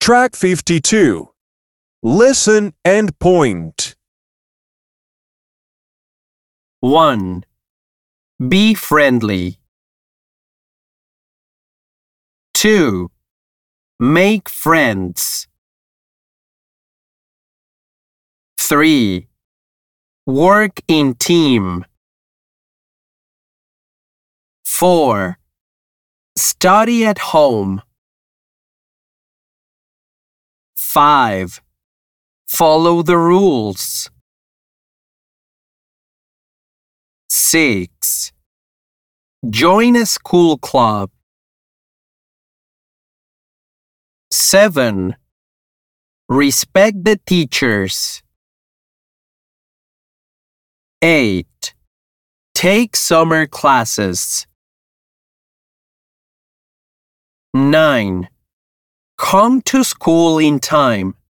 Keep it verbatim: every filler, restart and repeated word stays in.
Track fifty-two. Listen and point. one. Be friendly. two. Make friends. three. Work in team. four. Study at home. five. Follow the rules. six. Join a school club. seven. Respect the teachers. eight. Take summer classes. nine. Come to school in time.